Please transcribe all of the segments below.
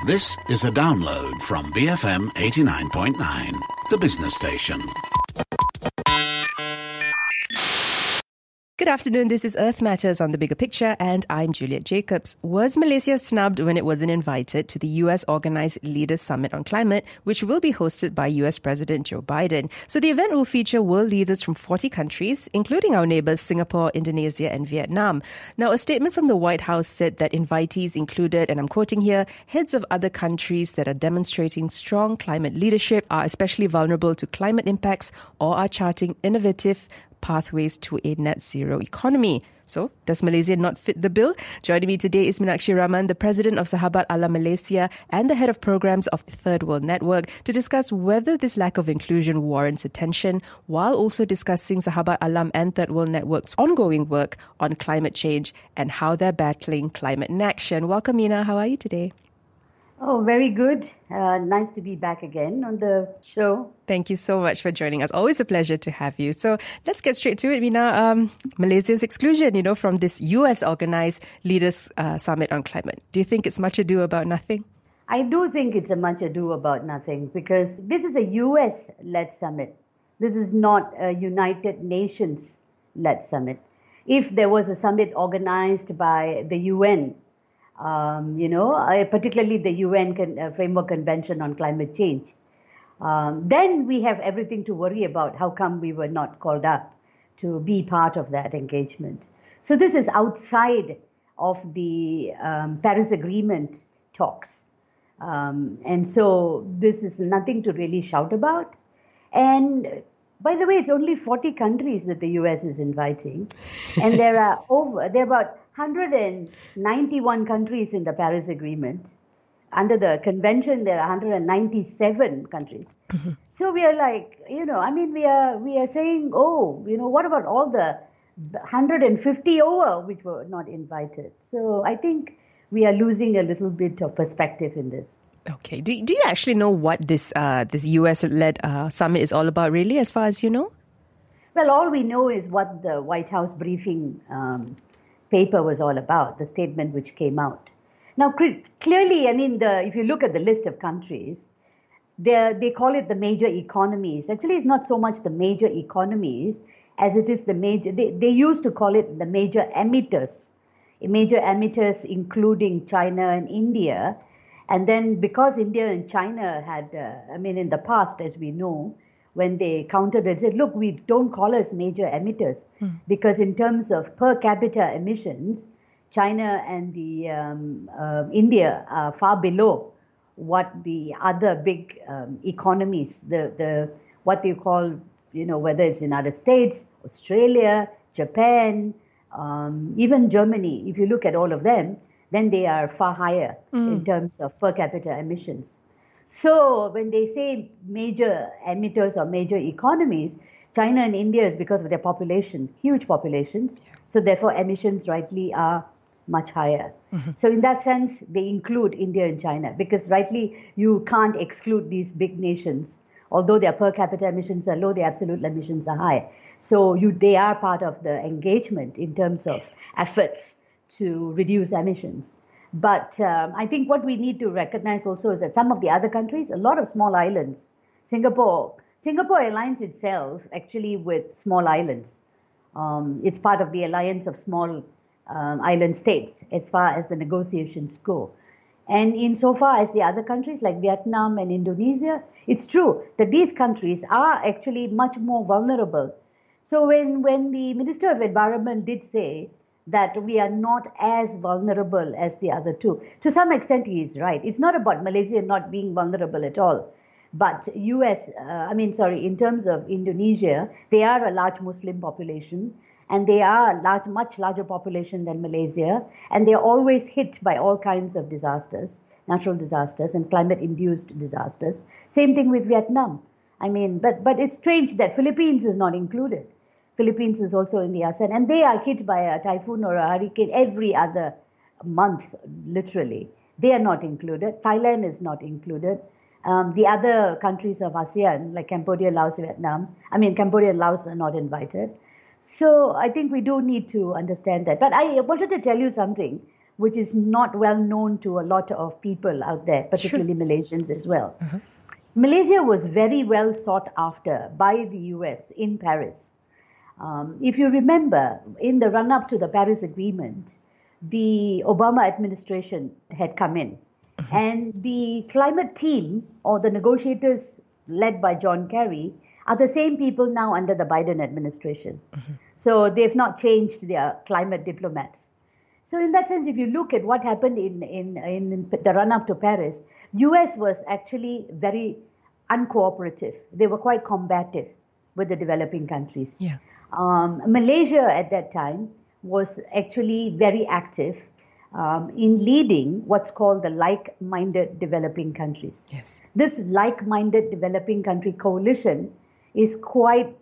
This is a download from BFM 89.9, the business station. Good afternoon, this is Earth Matters on The Bigger Picture, and I'm Juliet Jacobs. Was Malaysia snubbed when it wasn't invited to the US-organized Leaders Summit on Climate, which will be hosted by US President Joe Biden? So the event will feature world leaders from 40 countries, including our neighbors Singapore, Indonesia, and Vietnam. Now, a statement from the White House said that invitees included, and I'm quoting here, heads of other countries that are demonstrating strong climate leadership, are especially vulnerable to climate impacts, or are charting innovative pathways to a net zero economy. So, does Malaysia not fit the bill? Joining me today is Meenakshi Rahman, the president of Sahabat Alam Malaysia and the head of programs of Third World Network, to discuss whether this lack of inclusion warrants attention, while also discussing Sahabat Alam and Third World Network's ongoing work on climate change and how they're battling climate inaction. Welcome, Meena. How are you today? Oh, very good. Nice to be back again on the show. Thank you so much for joining us. Always a pleasure to have you. So let's get straight to it, Meena. Malaysia's exclusion, from this US-organized Leaders Summit on Climate. Do you think it's much ado about nothing? I do think it's a much ado about nothing because this is a US-led summit. This is not a United Nations-led summit. If there was a summit organized by the UN, particularly the UN Framework Convention on Climate Change, then we have everything to worry about. How come we were not called up to be part of that engagement? So this is outside of the Paris Agreement talks. And so this is nothing to really shout about. And by the way, it's only 40 countries that the US is inviting. And there are about 191 countries in the Paris Agreement. Under the convention, there are 197 countries. Mm-hmm. So we are like, we are saying, what about all the 150 over which were not invited? So I think we are losing a little bit of perspective in this. Okay. Do you actually know what this US-led summit is all about, really, as far as you know? Well, all we know is what the White House briefing paper was all about, the statement which came out. Now, clearly, if you look at the list of countries, they call it the major economies. Actually, it's not so much the major economies as it is the major, they used to call it the major emitters. Major emitters including China and India. And then because India and China had, in the past, as we know, when they countered and said, look, we don't call us major emitters because in terms of per capita emissions, China and the India are far below what the other big economies, the what they call, whether it's United States, Australia, Japan, even Germany. If you look at all of them, then they are far higher in terms of per capita emissions. So when they say major emitters or major economies, China and India is because of their population, huge populations. Yeah. So therefore emissions rightly are much higher. Mm-hmm. So in that sense, they include India and China because rightly you can't exclude these big nations. Although their per capita emissions are low, their absolute emissions are high. So they are part of the engagement in terms of efforts to reduce emissions. But I think what we need to recognize also is that some of the other countries, a lot of small islands, Singapore aligns itself actually with small islands. It's part of the alliance of small island states as far as the negotiations go. And insofar as the other countries like Vietnam and Indonesia, it's true that these countries are actually much more vulnerable. So when the Minister of Environment did say that we are not as vulnerable as the other two. To some extent, he is right. It's not about Malaysia not being vulnerable at all. But in terms of Indonesia, they are a large Muslim population and they are a much larger population than Malaysia. And they are always hit by all kinds of disasters, natural disasters and climate-induced disasters. Same thing with Vietnam. But it's strange that Philippines is not included. Philippines is also in the ASEAN, and they are hit by a typhoon or a hurricane every other month, literally. They are not included. Thailand is not included. The other countries of ASEAN, like Cambodia, Laos, Cambodia and Laos are not invited. So I think we do need to understand that. But I wanted to tell you something which is not well known to a lot of people out there, particularly Malaysians as well. Malaysia was very well sought after by the US in Paris. If you remember, in the run-up to the Paris Agreement, the Obama administration had come in. And the climate team, or the negotiators led by John Kerry, are the same people now under the Biden administration. So they've not changed their climate diplomats. So in that sense, if you look at what happened in the run-up to Paris, US was actually very uncooperative. They were quite combative with the developing countries. Yeah. Malaysia at that time was actually very active in leading what's called the like-minded developing countries. Yes. This like-minded developing country coalition is quite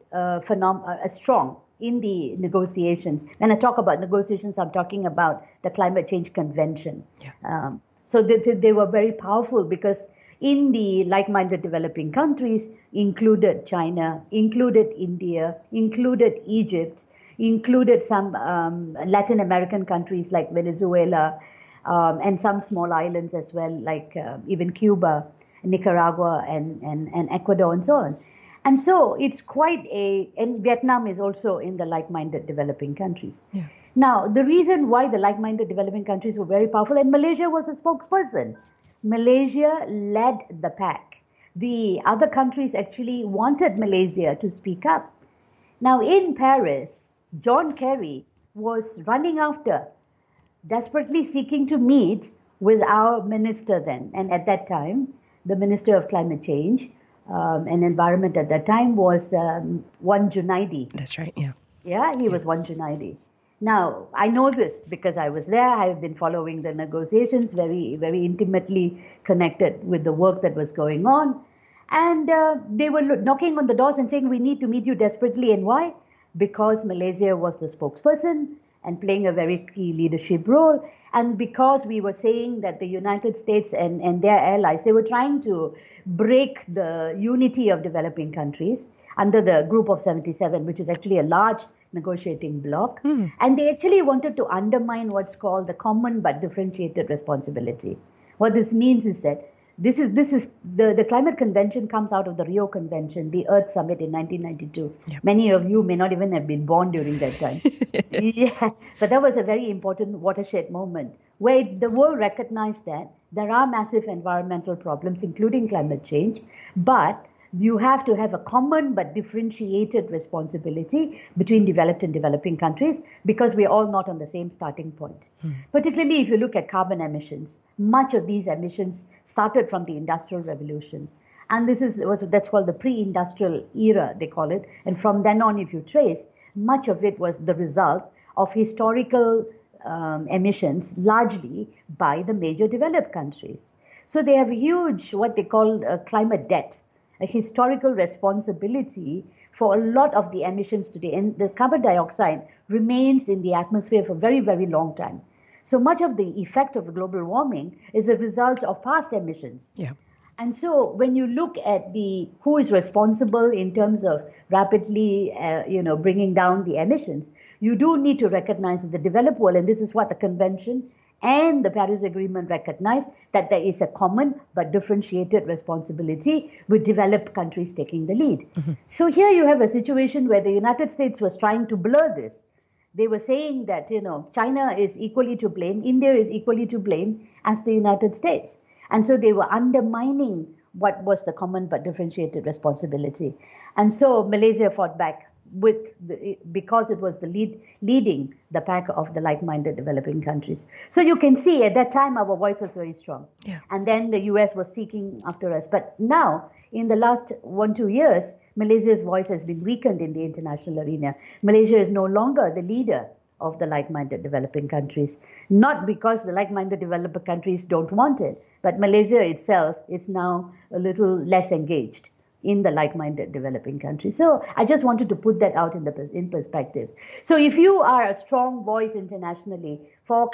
strong in the negotiations. When I talk about negotiations, I'm talking about the Climate Change Convention. Yeah. So they were very powerful because in the like-minded developing countries included China, included India, included Egypt, included some Latin American countries like Venezuela, and some small islands as well, like even Cuba, Nicaragua, and Ecuador, and so on. And so it's quite and Vietnam is also in the like-minded developing countries. Yeah. Now, the reason why the like-minded developing countries were very powerful, and Malaysia was a spokesperson. Malaysia led the pack. The other countries actually wanted Malaysia to speak up. Now, in Paris, John Kerry was running after, desperately seeking to meet with our minister then. And at that time, the Minister of Climate Change and Environment at that time was Wan Junaidi. That's right, yeah. Yeah, he was Wan Junaidi. Now, I know this because I was there. I've been following the negotiations, very, very intimately connected with the work that was going on. And they were knocking on the doors and saying, we need to meet you desperately. And why? Because Malaysia was the spokesperson and playing a very key leadership role. And because we were saying that the United States and their allies, they were trying to break the unity of developing countries under the Group of 77, which is actually a large negotiating bloc. And they actually wanted to undermine what's called the common but differentiated responsibility. What this means is that this is the climate convention comes out of the Rio Convention, the Earth Summit in 1992. Yep. Many of you may not even have been born during that time. Yeah, but that was a very important watershed moment where the world recognized that there are massive environmental problems, including climate change, but you have to have a common but differentiated responsibility between developed and developing countries because we're all not on the same starting point. Particularly if you look at carbon emissions, much of these emissions started from the Industrial Revolution. And that's called the pre-industrial era, they call it. And from then on, if you trace, much of it was the result of historical emissions, largely by the major developed countries. So they have a huge, what they call climate debt, a historical responsibility for a lot of the emissions today. And the carbon dioxide remains in the atmosphere for a very, very long time. So much of the effect of global warming is a result of past emissions. Yeah. And so when you look at who is responsible in terms of rapidly, bringing down the emissions, you do need to recognize that the developed world, and this is what the convention and the Paris Agreement recognize, that there is a common but differentiated responsibility with developed countries taking the lead. So here you have a situation where the United States was trying to blur this. They were saying that, China is equally to blame, India is equally to blame as the United States. And so they were undermining what was the common but differentiated responsibility. And so Malaysia fought back because it was the leading the pack of the like-minded developing countries. So you can see at that time our voice was very strong. Yeah. And then the US was seeking after us. But now, in the last 1-2 years, Malaysia's voice has been weakened in the international arena. Malaysia is no longer the leader of the like-minded developing countries, not because the like-minded developing countries don't want it, but Malaysia itself is now a little less engaged in the like-minded developing countries. So I just wanted to put that out in perspective. So if you are a strong voice internationally for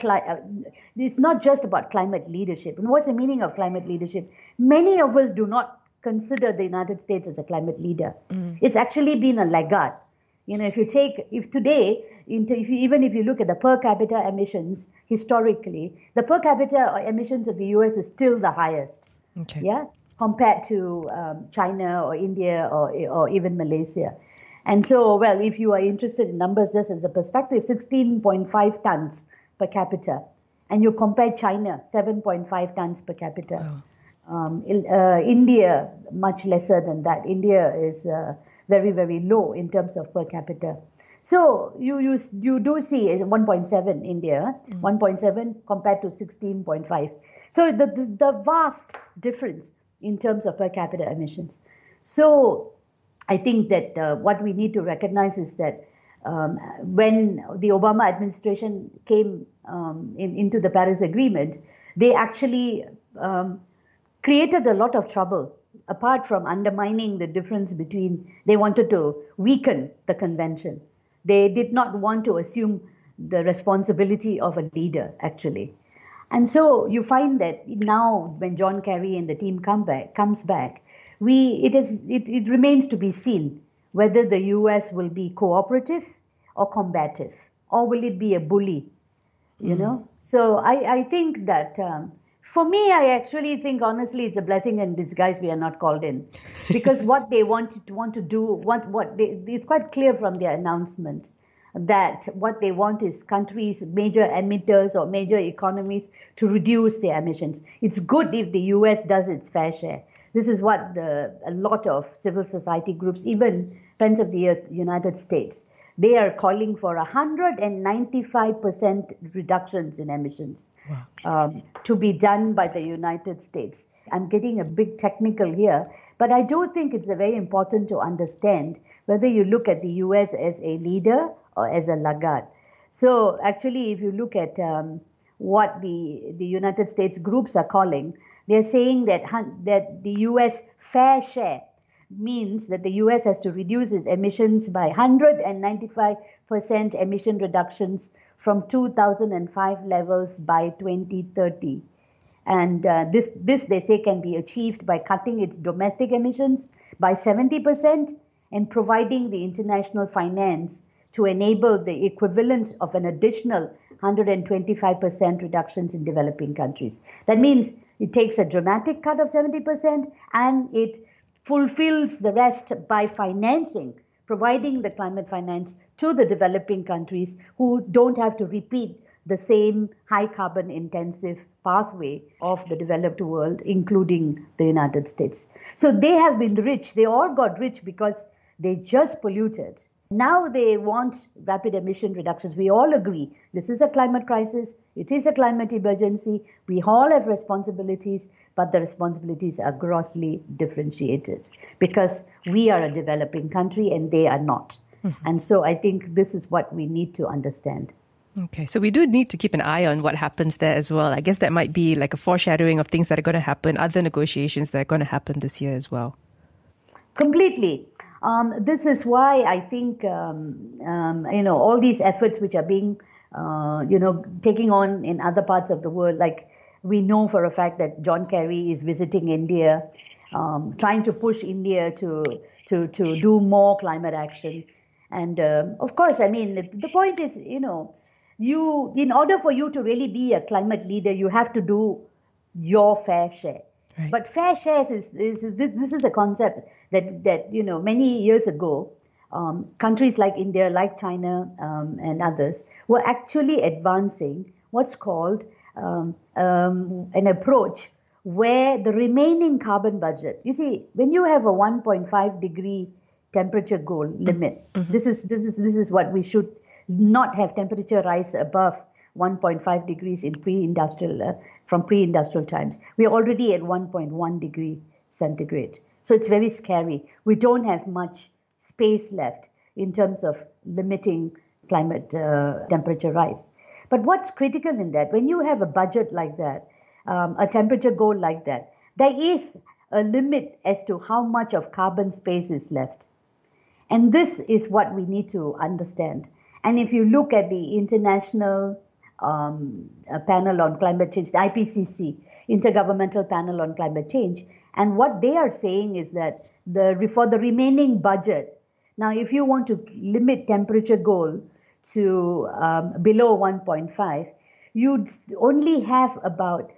it's not just about climate leadership. And what's the meaning of climate leadership? Many of us do not consider the United States as a climate leader. It's actually been a laggard. If you look at the per capita emissions historically, the per capita emissions of the US is still the highest. Okay. Yeah, compared to China or India or even Malaysia. And so, well, if you are interested in numbers just as a perspective, 16.5 tons per capita. And you compare China, 7.5 tons per capita. Wow. India, much lesser than that. India is very, very low in terms of per capita. So you do see 1.7 India, 1.7 compared to 16.5. So the vast difference in terms of per capita emissions. So I think that what we need to recognize is that when the Obama administration came into the Paris Agreement, they actually created a lot of trouble. Apart from undermining the difference between, they wanted to weaken the convention. They did not want to assume the responsibility of a leader, actually. And so you find that now when John Kerry and the team comes back, it remains to be seen whether the US will be cooperative or combative, or will it be a bully, So I think that for me, I actually think honestly it's a blessing in disguise we are not called in, because what they want to do, it's quite clear from their announcement that what they want is countries, major emitters or major economies, to reduce their emissions. It's good if the US does its fair share. This is what a lot of civil society groups, even Friends of the Earth, United States, they are calling for 195% reductions in emissions. Wow. To be done by the United States. I'm getting a bit technical here, but I do think it's very important to understand whether you look at the US as a leader or as a laggard. So actually, if you look at what the United States groups are calling, they're saying that the US fair share means that the US has to reduce its emissions by 195% emission reductions from 2005 levels by 2030. And this they say can be achieved by cutting its domestic emissions by 70% and providing the international finance to enable the equivalent of an additional 125% reductions in developing countries. That means it takes a dramatic cut of 70% and it fulfills the rest by providing the climate finance to the developing countries who don't have to repeat the same high carbon intensive pathway of the developed world, including the United States. So they have been rich. They all got rich because they just polluted. Now they want rapid emission reductions. We all agree this is a climate crisis. It is a climate emergency. We all have responsibilities, but the responsibilities are grossly differentiated because we are a developing country and they are not. Mm-hmm. And so I think this is what we need to understand. Okay, so we do need to keep an eye on what happens there as well. I guess that might be like a foreshadowing of things that are going to happen, other negotiations that are going to happen this year as well. Completely. This is why I think, all these efforts which are being, taking on in other parts of the world, like we know for a fact that John Kerry is visiting India, trying to push India to do more climate action. And of course, I mean, the point is, in order for you to really be a climate leader, you have to do your fair share. Right. But fair shares this is a concept that many years ago, countries like India, like China, and others were actually advancing what's called an approach where the remaining carbon budget. You see, when you have a 1.5 degree temperature goal limit, mm-hmm. this is what we should not have temperature rise above 1.5 degrees in from pre-industrial times. We're already at 1.1 degree centigrade. So it's very scary. We don't have much space left in terms of limiting climate temperature rise. But what's critical in that, when you have a budget like that, a temperature goal like that, there is a limit as to how much of carbon space is left. And this is what we need to understand. And if you look at the International Panel on Climate Change, the IPCC, Intergovernmental Panel on Climate Change, and what they are saying is that for the remaining budget, Now, if you want to limit temperature goal to below 1.5, you'd only have about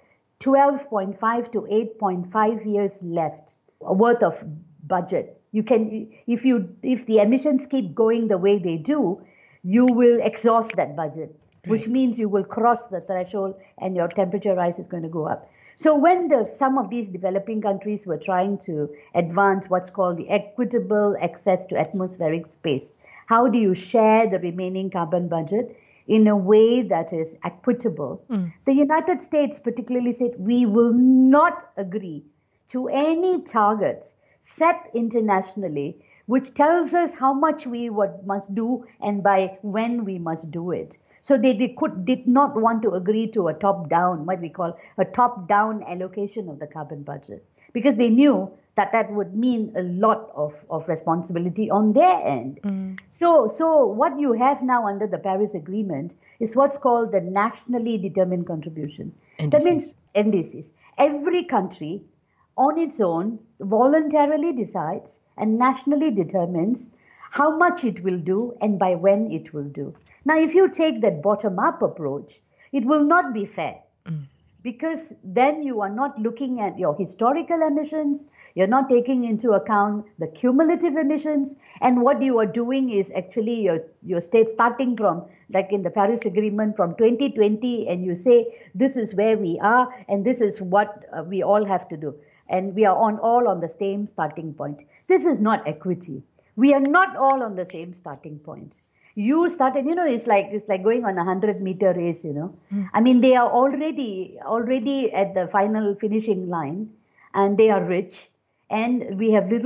12.5 to 8.5 years left worth of budget. You can, if the emissions keep going the way they do, you will exhaust that budget, which means you will cross the threshold and your temperature rise is going to go up. So when some of these developing countries were trying to advance what's called the equitable access to atmospheric space, how do you share the remaining carbon budget in a way that is equitable? The United States particularly said, we will not agree to any targets set internationally which tells us how much we must do and by when we must do it. So they did not want to agree to a top-down, what we call a top-down allocation of the carbon budget, because they knew that would mean a lot of responsibility on their end. So what you have now under the Paris Agreement is what's called the nationally determined contribution. NDCs. That means NDCs. Every country on its own voluntarily decides and nationally determines how much it will do and by when it will do. Now, if you take that bottom-up approach, it will not be fair because then you are not looking at your historical emissions, you're not taking into account the cumulative emissions, and what you are doing is actually your state starting from, like in the Paris Agreement, from 2020, and you say, this is where we are and this is what we all have to do. And we are all on the same starting point. This is not equity. We are not all on the same starting point. You started, it's like going on a 100-meter race, I mean, they are already at the final finishing line, and they are rich, and we have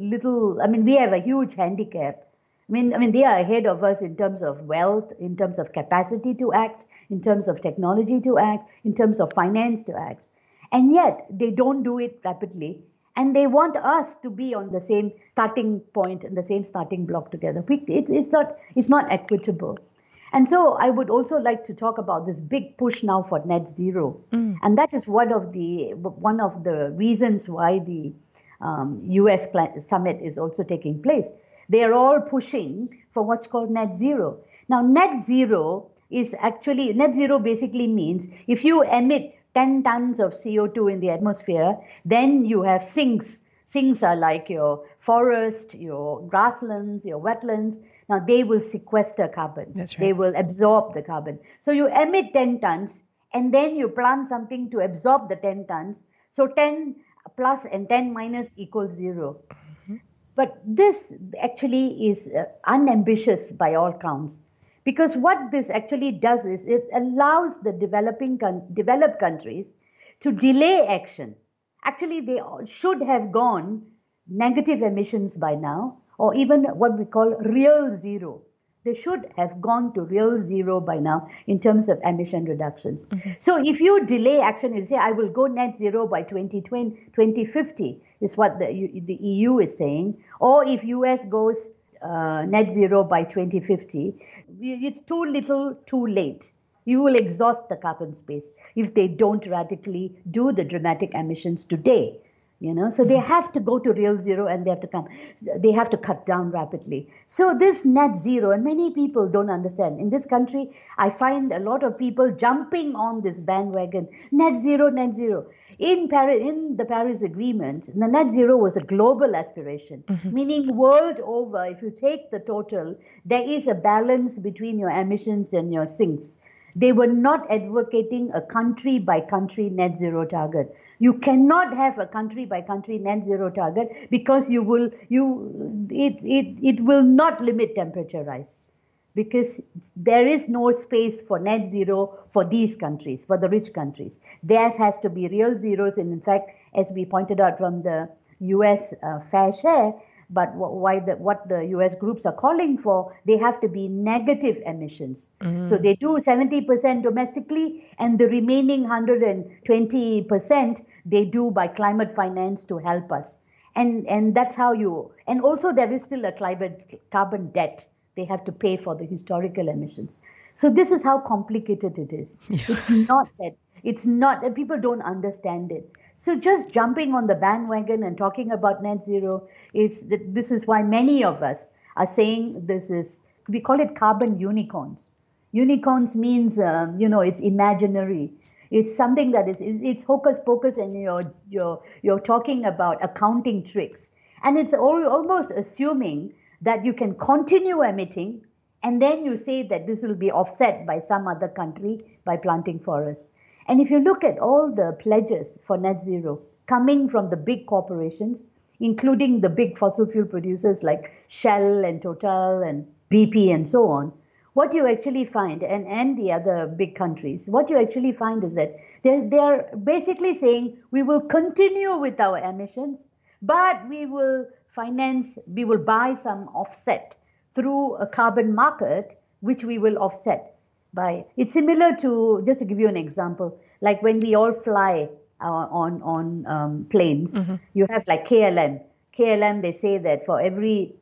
we have a huge handicap. I mean, they are ahead of us in terms of wealth, in terms of capacity to act, in terms of technology to act, in terms of finance to act. And yet, they don't do it rapidly. And they want us to be on the same starting point and the same starting block together. It's not equitable. And so I would also like to talk about this big push now for net zero. And that is one of the reasons why the US summit is also taking place. They are all pushing for what's called net zero. Now, net zero basically means if you emit 10 tons of CO2 in the atmosphere, then you have sinks. Sinks are like your forest, your grasslands, your wetlands. Now they will sequester carbon. That's right. They will absorb the carbon. So you emit 10 tons and then you plant something to absorb the 10 tons. So 10 plus and 10 minus equals 0. But this actually is unambitious by all counts. Because what this actually does is it allows the developed countries to delay action. Actually, they should have gone negative emissions by now, or even what we call real zero. They should have gone to real zero by now in terms of emission reductions. So if you delay action, you say, I will go net zero by 2050, is what the EU is saying. Or if US goes net zero by 2050, it's too little, too late. You will exhaust the carbon space if they don't radically do the dramatic emissions today. So they have to go to real zero and they have to cut down rapidly. So this net zero, and many people don't understand. In this country, I find a lot of people jumping on this bandwagon, net zero, net zero. In the Paris Agreement, the net zero was a global aspiration, meaning world over, if you take the total, there is a balance between your emissions and your sinks. They were not advocating a country by country net zero target. You cannot have a country by country net zero target because it will not limit temperature rise. Because there is no space for net zero for these countries, for the rich countries. Theirs has to be real zeros. And in fact, as we pointed out from the US fair share, but what the US groups are calling for, they have to be negative emissions. So they do 70% domestically, and the remaining 120% they do by climate finance to help us. And that's how and also there is still a carbon debt. They have to pay for the historical emissions. So this is how complicated it is. It's not that people don't understand it. So just jumping on the bandwagon and talking about net zero, this is why many of us are saying we call it carbon unicorns. Unicorns means, it's imaginary. It's something that it's hocus pocus, and you're talking about accounting tricks. And it's almost assuming that you can continue emitting, and then you say that this will be offset by some other country by planting forests. And if you look at all the pledges for net zero coming from the big corporations, including the big fossil fuel producers like Shell and Total and BP and so on, what you actually find, and the other big countries, what you actually find is that they are basically saying we will continue with our emissions, but we will buy some offset through a carbon market, which we will offset by. It's similar to, just to give you an example, like when we all fly on planes, you have like KLM. KLM, they say that for every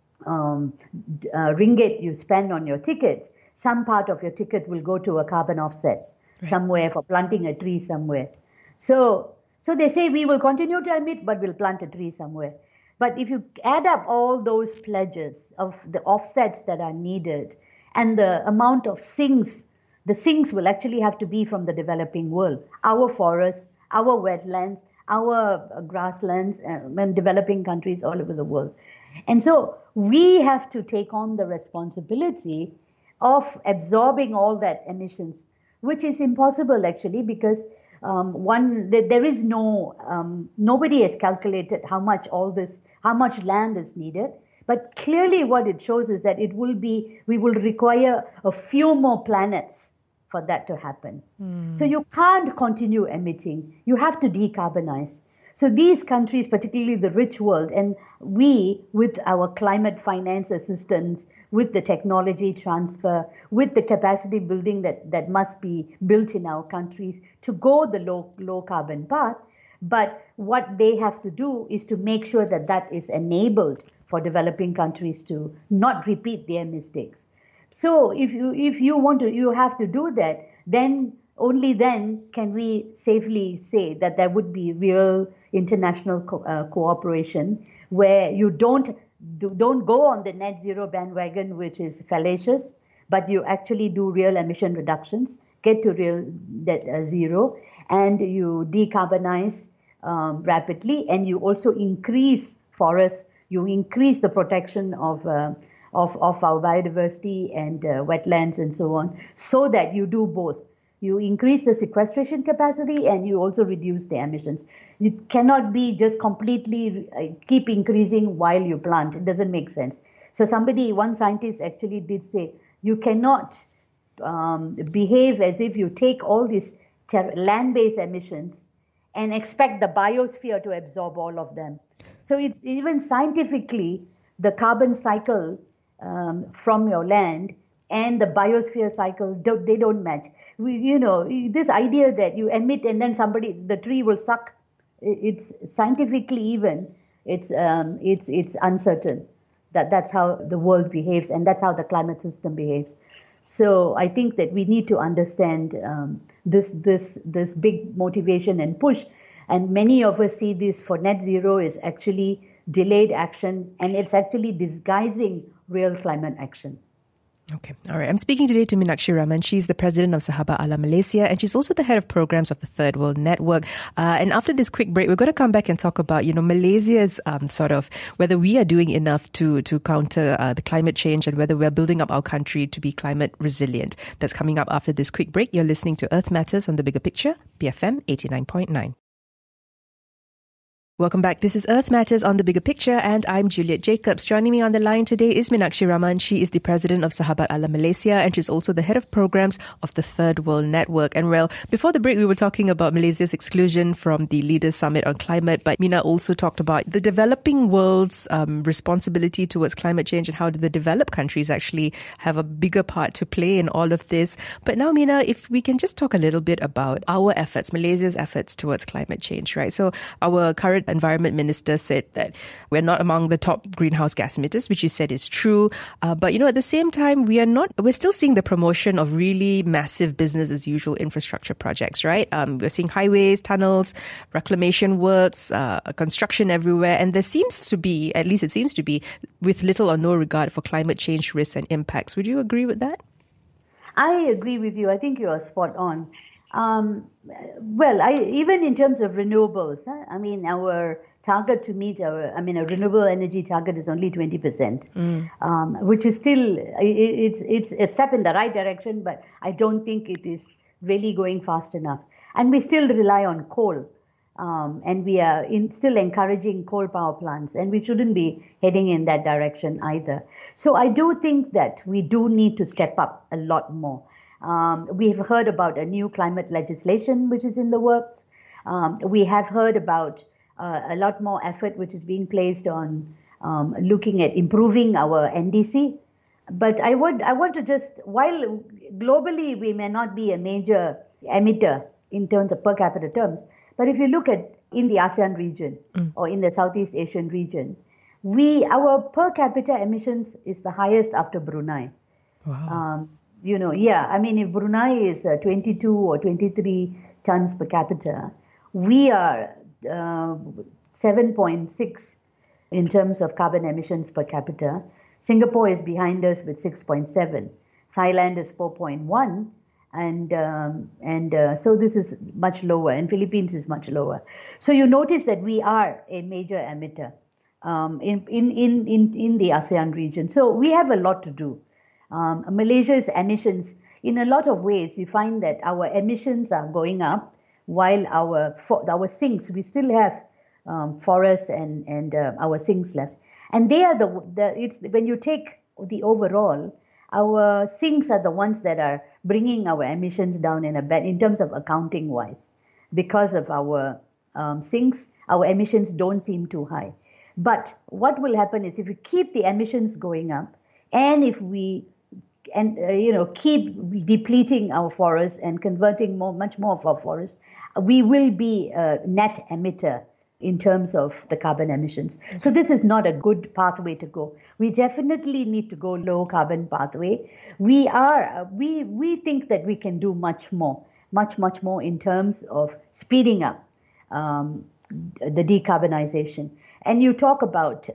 ringgit you spend on your tickets, some part of your ticket will go to a carbon offset somewhere for planting a tree somewhere. So they say we will continue to emit, but we'll plant a tree somewhere. But if you add up all those pledges of the offsets that are needed and the amount of sinks, the sinks will actually have to be from the developing world. Our forests, our wetlands, our grasslands, and developing countries all over the world. And so we have to take on the responsibility of absorbing all that emissions, which is impossible actually, because there is nobody has calculated how much land is needed. But clearly what it shows is that we will require a few more planets for that to happen. So you can't continue emitting. You have to decarbonize. So these countries, particularly the rich world, and we, with our climate finance assistance, with the technology transfer, with the capacity building that must be built in our countries to go the low carbon path. But what they have to do is to make sure that is enabled for developing countries to not repeat their mistakes. So if you have to do that, then only then can we safely say that there would be real international cooperation where you don't go on the net zero bandwagon, which is fallacious, but you actually do real emission reductions, get to real zero, and you decarbonize rapidly, and you also increase forests, you increase the protection of our biodiversity and wetlands and so on, so that you do both. You increase the sequestration capacity and you also reduce the emissions. It cannot be just completely keep increasing while you plant. It doesn't make sense. So one scientist actually did say, you cannot behave as if you take all these land-based emissions and expect the biosphere to absorb all of them. So it's even scientifically, the carbon cycle from your land and the biosphere cycle, they don't match. This idea that you emit and then the tree will suck, it's scientifically even, it's uncertain. That's how the world behaves, and that's how the climate system behaves. So I think that we need to understand this big motivation and push. And many of us see this for net zero is actually delayed action, and it's actually disguising real climate action. Okay. All right. I'm speaking today to Meenakshi Raman. She's the president of Sahabat Alam Malaysia, and she's also the head of programs of the Third World Network. And after this quick break, we're going to come back and talk about, Malaysia's sort of whether we are doing enough to counter the climate change and whether we're building up our country to be climate resilient. That's coming up after this quick break. You're listening to Earth Matters on The Bigger Picture, BFM 89.9. Welcome back. This is Earth Matters on The Bigger Picture, and I'm Juliet Jacobs. Joining me on the line today is Meenakshi Raman. She is the president of Sahabat Alam Malaysia, and she's also the head of programs of the Third World Network. And before the break, we were talking about Malaysia's exclusion from the Leaders Summit on Climate, but Meena also talked about the developing world's responsibility towards climate change and how the developed countries actually have a bigger part to play in all of this. But now, Meena, if we can just talk a little bit about our efforts, Malaysia's efforts towards climate change, right? So our current Environment Minister said that we're not among the top greenhouse gas emitters, which you said is true. But, at the same time, we're still seeing the promotion of really massive business as usual infrastructure projects, right? We're seeing highways, tunnels, reclamation works, construction everywhere. And there seems to be, at least it seems to be, with little or no regard for climate change risks and impacts. Would you agree with that? I agree with you. I think you are spot on. Even in terms of renewables, our target to meet a renewable energy target is only 20%, which is still, it's a step in the right direction, but I don't think it is really going fast enough. And we still rely on coal, and we are still encouraging coal power plants, and we shouldn't be heading in that direction either. So I do think that we do need to step up a lot more. We've heard about a new climate legislation which is in the works. We have heard about a lot more effort which is being placed on looking at improving our NDC. But I want to just, while globally we may not be a major emitter in terms of per capita terms, but if you look at in the ASEAN region or in the Southeast Asian region, our per capita emissions is the highest after Brunei. Wow. If Brunei is 22 or 23 tons per capita, we are 7.6 in terms of carbon emissions per capita. Singapore is behind us with 6.7. Thailand is 4.1. And so this is much lower, and Philippines is much lower. So you notice that we are a major emitter in the ASEAN region. So we have a lot to do. Malaysia's emissions, in a lot of ways, you find that our emissions are going up while our sinks, we still have forests and our sinks left. And they are when you take the overall, our sinks are the ones that are bringing our emissions down in terms of accounting wise. Because of our sinks, our emissions don't seem too high. But what will happen is if we keep the emissions going up, and if we keep depleting our forests and converting much more of our forests, we will be a net emitter in terms of the carbon emissions. So this is not a good pathway to go. We definitely need to go low carbon pathway. We think that we can do much more in terms of speeding up the decarbonization. And you talk about,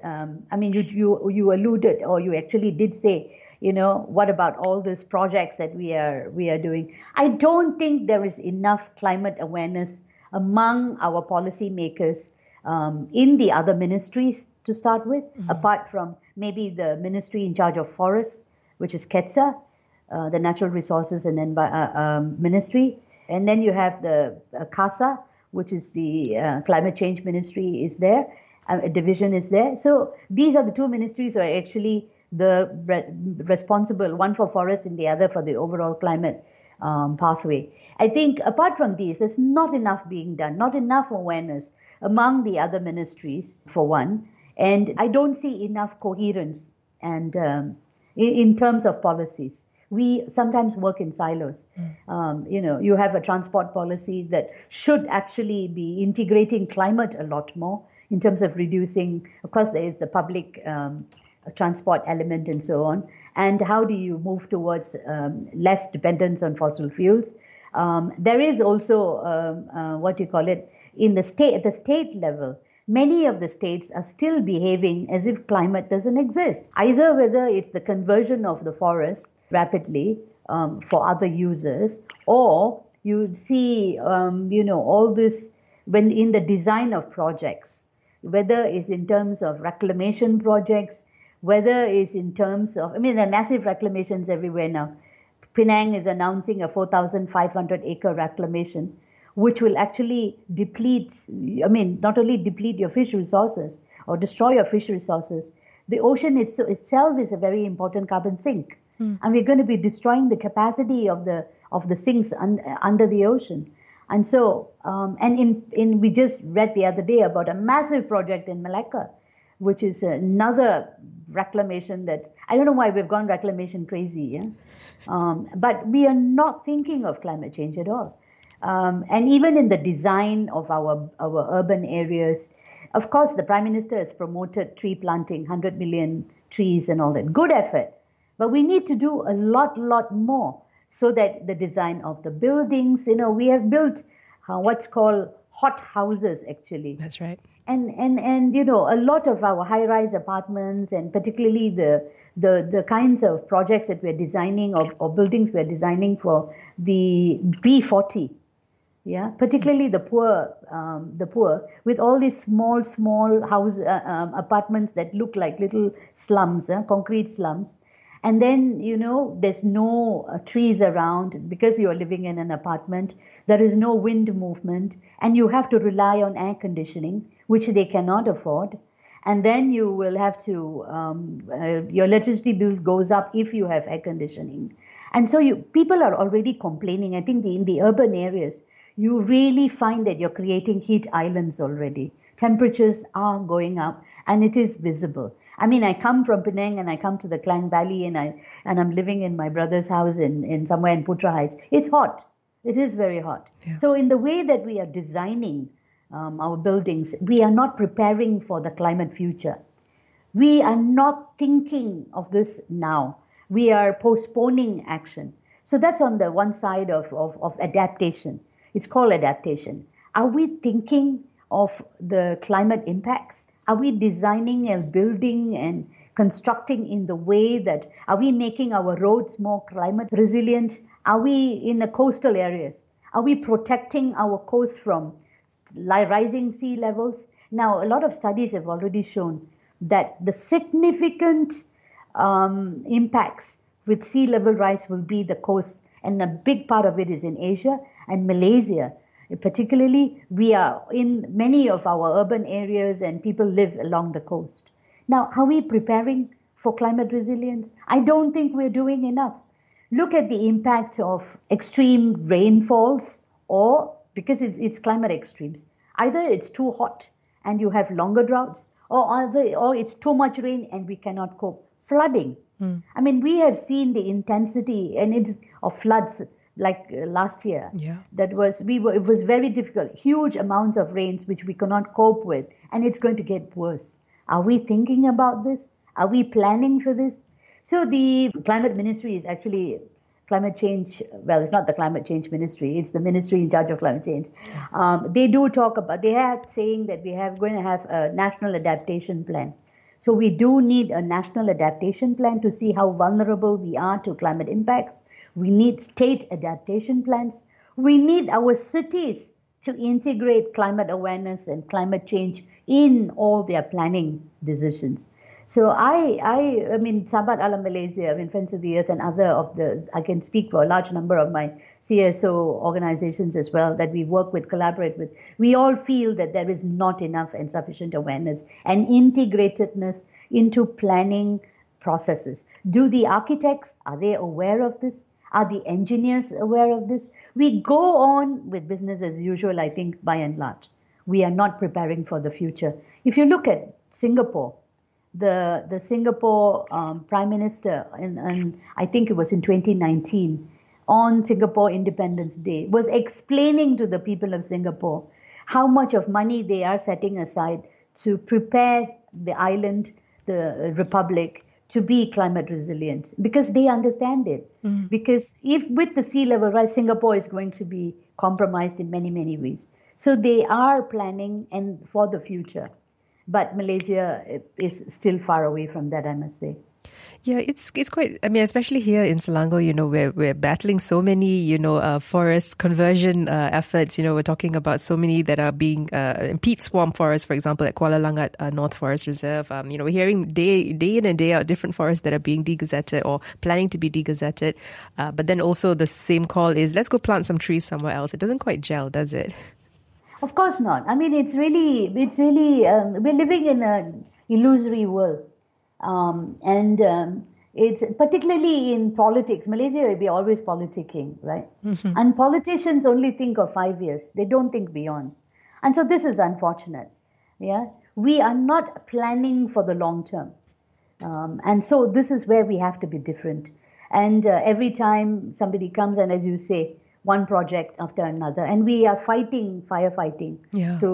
you alluded, or you actually did say, what about all these projects that we are doing? I don't think there is enough climate awareness among our policymakers in the other ministries to start with, apart from maybe the ministry in charge of forests, which is KETSA, the Natural Resources and Ministry. And then you have the CASA, which is the Climate Change Ministry is there, a division is there. So these are the two ministries who are actually the responsible, one for forests and the other for the overall climate pathway. I think apart from these, there's not enough being done, not enough awareness among the other ministries, for one. And I don't see enough coherence and in terms of policies. We sometimes work in silos. You have a transport policy that should actually be integrating climate a lot more in terms of reducing, of course, there is the public transport element and so on. And how do you move towards less dependence on fossil fuels? There is also, at the state level, many of the states are still behaving as if climate doesn't exist. Either whether it's the conversion of the forest rapidly for other users, or you see, all this when in the design of projects, whether it's in terms of reclamation projects, whether it's in terms of, there are massive reclamations everywhere now. Penang is announcing a 4,500 acre reclamation, which will actually deplete, not only deplete your fish resources or destroy your fish resources, the ocean itself is a very important carbon sink. And we're going to be destroying the capacity of the sinks under the ocean. And so, we just read the other day about a massive project in Malacca, which is another reclamation that, I don't know why we've gone reclamation crazy, but we are not thinking of climate change at all. And even in the design of our urban areas, of course, the Prime Minister has promoted tree planting, 100 million trees and all that. Good effort. But we need to do a lot more so that the design of the buildings, we have built what's called hot houses, actually. That's right. And a lot of our high-rise apartments, and particularly the kinds of projects that we're designing or buildings we're designing for the B40, particularly the poor, with all these small house apartments that look like little slums, concrete slums. And then, there's no trees around because you're living in an apartment. There is no wind movement, and you have to rely on air conditioning, which they cannot afford. And then you will have to, your electricity bill goes up if you have air conditioning. And so people are already complaining. I think in the urban areas, you really find that you're creating heat islands already. Temperatures are going up, and it is visible. I mean, I come from Penang and I come to the Klang Valley, and I'm living in my brother's house in somewhere in Putra Heights. It's hot. It is very hot. Yeah. So in the way that we are designing our buildings, we are not preparing for the climate future. We are not thinking of this now. We are postponing action. So that's on the one side of adaptation. It's called adaptation. Are we thinking of the climate impacts? Are we designing and building and constructing in the way that, are we making our roads more climate resilient? Are we in the coastal areas? Are we protecting our coast from rising sea levels? Now, a lot of studies have already shown that the significant impacts with sea level rise will be the coast, and a big part of it is in Asia and Malaysia. Particularly, we are in many of our urban areas and people live along the coast. Now, are we preparing for climate resilience? I don't think we're doing enough. Look at the impact of extreme rainfalls, or because it's climate extremes. Either it's too hot and you have longer droughts, or it's too much rain and we cannot cope. Flooding. I mean, we have seen the intensity of floods like last year. Yeah. It was very difficult. Huge amounts of rains which we cannot cope with, and it's going to get worse. Are we thinking about this? Are we planning for this? So the climate ministry is actually climate change. Well, it's not the climate change ministry. It's the ministry in charge of climate change. They do talk about, they are saying that we are going to have a national adaptation plan. So we do need a national adaptation plan to see how vulnerable we are to climate impacts. We need state adaptation plans. We need our cities to integrate climate awareness and climate change in all their planning decisions. So I mean, Sahabat Alam Malaysia, Friends of the Earth, and I can speak for a large number of my CSO organizations as well that we work with, collaborate with. We all feel that there is not enough and sufficient awareness and integratedness into planning processes. Do the architects, are they aware of this? Are the engineers aware of this? We go on with business as usual, I think, by and large. We are not preparing for the future. If you look at Singapore, the Singapore Prime Minister, and I think it was in 2019, on Singapore Independence Day, was explaining to the people of Singapore how much of money they are setting aside to prepare the island, the republic, to be climate resilient, because they understand it. Because if with the sea level rise, Singapore is going to be compromised in many, many ways. So they are planning and for the future. But Malaysia is still far away from that, I must say. Yeah, it's quite, I mean, especially here in Selangor, we're battling so many, forest conversion efforts. We're talking about so many that are being peat swamp forests, for example, at Kuala Langat North Forest Reserve. We're hearing day in and day out different forests that are being degazetted or planning to be degazetted. But then also the same call is, let's go plant some trees somewhere else. It doesn't quite gel, does it? Of course not. I mean, it's really, we're living in an illusory world. It's particularly in politics. Malaysia, we're always politicking, right? Mm-hmm. And politicians only think of 5 years. They don't think beyond. And so this is unfortunate. Yeah, we are not planning for the long term. And so this is where we have to be different. And every time somebody comes and, as you say, one project after another, and we are firefighting to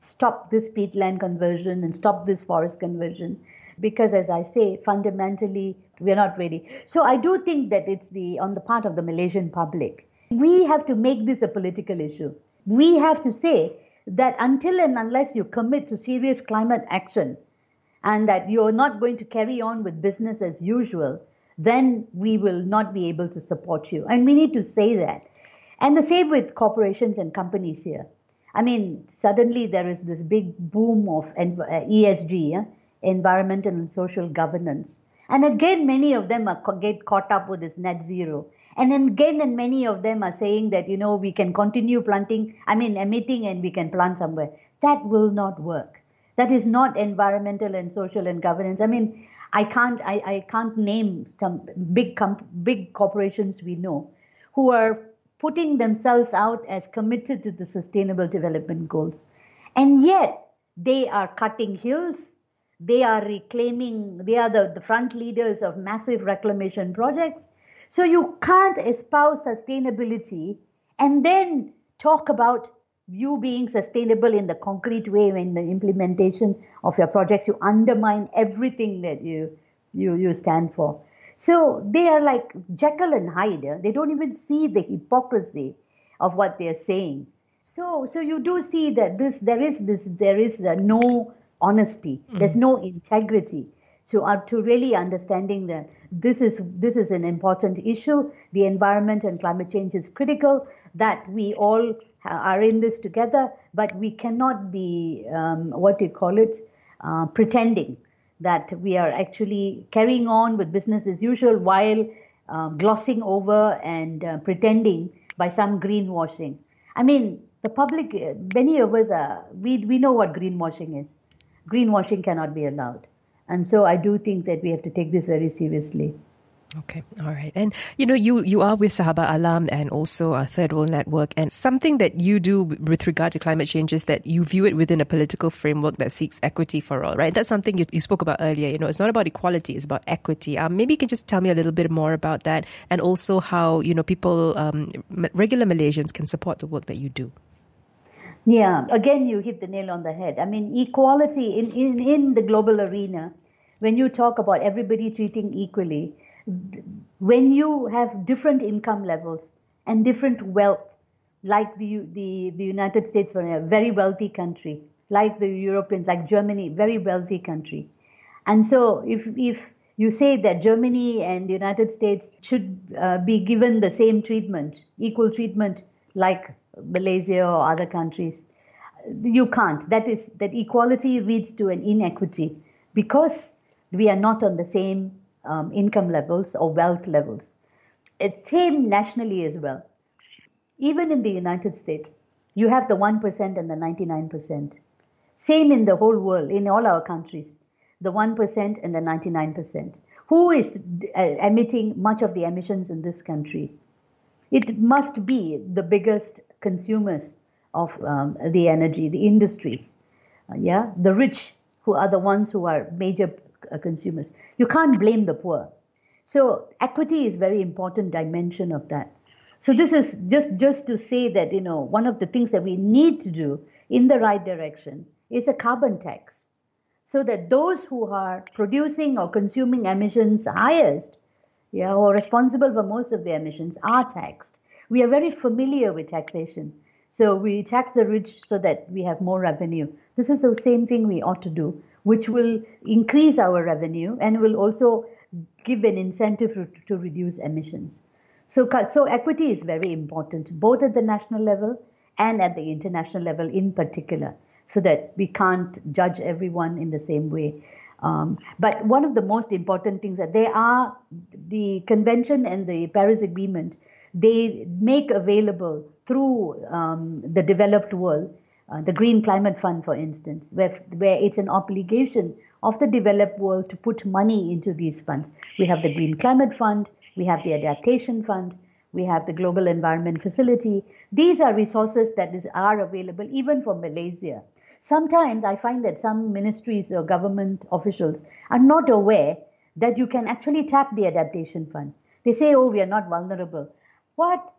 stop this peatland conversion and stop this forest conversion. Because as I say, fundamentally, we're not ready. So I do think that it's on the part of the Malaysian public. We have to make this a political issue. We have to say that until and unless you commit to serious climate action and that you're not going to carry on with business as usual, then we will not be able to support you. And we need to say that. And the same with corporations and companies here. I mean, suddenly there is this big boom of ESG, environmental and social governance. And again, many of them get caught up with this net zero. And then again, and many of them are saying that, we can continue emitting and we can plant somewhere. That will not work. That is not environmental and social and governance. I mean, I can't name some big corporations we know who are putting themselves out as committed to the Sustainable Development Goals. And yet, they are cutting hills. They are the front leaders of massive reclamation projects. So you can't espouse sustainability and then talk about you being sustainable in the concrete way in the implementation of your projects. You undermine everything that you stand for. So they are like Jekyll and Hyde. They don't even see the hypocrisy of what they're saying. So you do see that there is no honesty. There's no integrity. So to really understanding that this is an important issue. The environment and climate change is critical, that we all are in this together, but we cannot be, pretending that we are actually carrying on with business as usual while glossing over and pretending by some greenwashing. I mean, the public, many of us we know what greenwashing is. Greenwashing cannot be allowed. And so I do think that we have to take this very seriously. Okay, all right. And, you are with Sahabat Alam and also a Third World Network. And something that you do with regard to climate change is that you view it within a political framework that seeks equity for all, right? That's something you spoke about earlier. It's not about equality, it's about equity. Maybe you can just tell me a little bit more about that and also how, people, regular Malaysians can support the work that you do. Yeah, again, you hit the nail on the head. I mean, equality in the global arena, when you talk about everybody treating equally, when you have different income levels and different wealth, like the United States, a very wealthy country, like the Europeans, like Germany, very wealthy country. And so if you say that Germany and the United States should be given the same treatment, equal treatment like Malaysia or other countries, you can't. That equality leads to an inequity because we are not on the same income levels or wealth levels. It's same nationally as well. Even in the United States, you have the 1% and the 99%. Same in the whole world, in all our countries, the 1% and the 99%. Who is emitting much of the emissions in this country? It must be the biggest consumers of the energy, the industries. The rich, who are the ones who are major consumers. You can't blame the poor. So equity is very important dimension of that. So this is just to say that, one of the things that we need to do in the right direction is a carbon tax, so that those who are producing or consuming emissions highest, or responsible for most of the emissions are taxed. We are very familiar with taxation. So we tax the rich so that we have more revenue. This is the same thing we ought to do, which will increase our revenue and will also give an incentive to reduce emissions. So equity is very important, both at the national level and at the international level in particular, so that we can't judge everyone in the same way. But one of the most important things that the convention and the Paris Agreement, they make available through the developed world, the Green Climate Fund, for instance, where it's an obligation of the developed world to put money into these funds. We have the Green Climate Fund, we have the Adaptation Fund, we have the Global Environment Facility. These are resources that are available even for Malaysia. Sometimes I find that some ministries or government officials are not aware that you can actually tap the Adaptation Fund. They say, we are not vulnerable. What?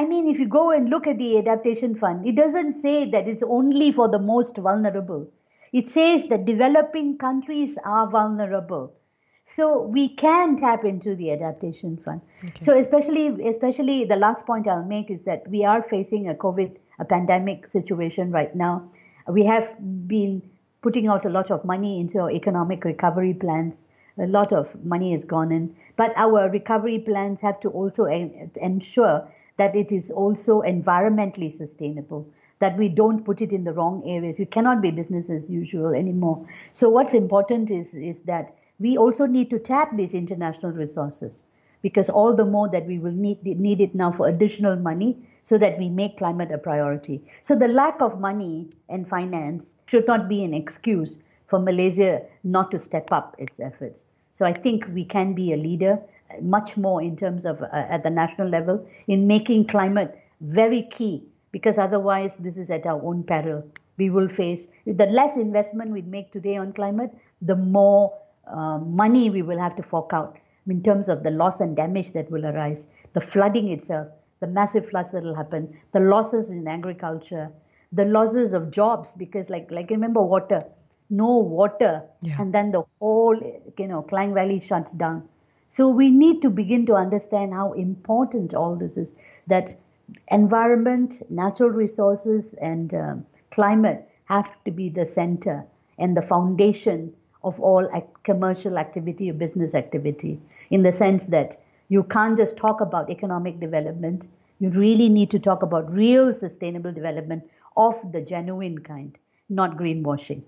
I mean, if you go and look at the Adaptation Fund, it doesn't say that it's only for the most vulnerable. It says that developing countries are vulnerable. So we can tap into the Adaptation Fund. Okay. So especially the last point I'll make is that we are facing a pandemic situation right now. We have been putting out a lot of money into our economic recovery plans. A lot of money has gone in. But our recovery plans have to also ensure that it is also environmentally sustainable, that we don't put it in the wrong areas. It cannot be business as usual anymore. So what's important is that we also need to tap these international resources, because all the more that we will need it now for additional money so that we make climate a priority. So the lack of money and finance should not be an excuse for Malaysia not to step up its efforts. So I think we can be a leader much more in terms of at the national level in making climate very key, because otherwise this is at our own peril. We will face, the less investment we make today on climate, the more money we will have to fork out in terms of the loss and damage that will arise, the flooding itself, the massive floods that will happen, the losses in agriculture, the losses of jobs, because like remember water, no water, and then the whole Klang Valley shuts down. So we need to begin to understand how important all this is, that environment, natural resources and climate have to be the center and the foundation of all commercial activity or business activity, in the sense that you can't just talk about economic development. You really need to talk about real sustainable development of the genuine kind, not greenwashing.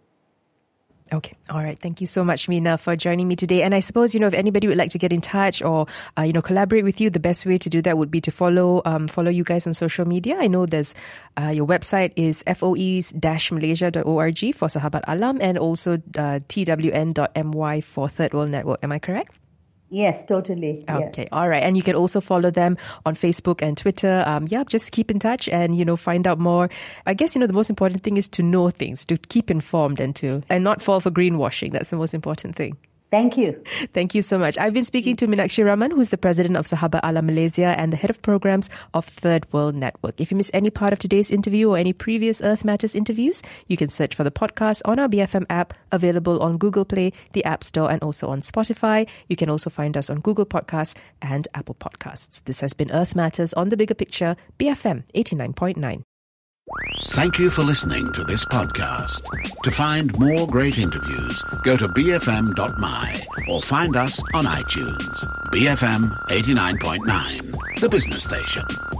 Okay. All right. Thank you so much, Meena, for joining me today. And I suppose, if anybody would like to get in touch or, collaborate with you, the best way to do that would be to follow you guys on social media. I know there's, your website is foes-malaysia.org for Sahabat Alam, and also twn.my for Third World Network. Am I correct? Yes, totally. Okay, all right. And you can also follow them on Facebook and Twitter. Just keep in touch and, find out more. I guess, the most important thing is to know things, to keep informed and not fall for greenwashing. That's the most important thing. Thank you. Thank you so much. I've been speaking to Meenakshi Raman, who's the president of Sahabat Alam Malaysia and the head of programs of Third World Network. If you missed any part of today's interview or any previous Earth Matters interviews, you can search for the podcast on our BFM app, available on Google Play, the App Store, and also on Spotify. You can also find us on Google Podcasts and Apple Podcasts. This has been Earth Matters on The Bigger Picture, BFM 89.9. Thank you for listening to this podcast. To find more great interviews, go to bfm.my or find us on iTunes. BFM 89.9, the business station.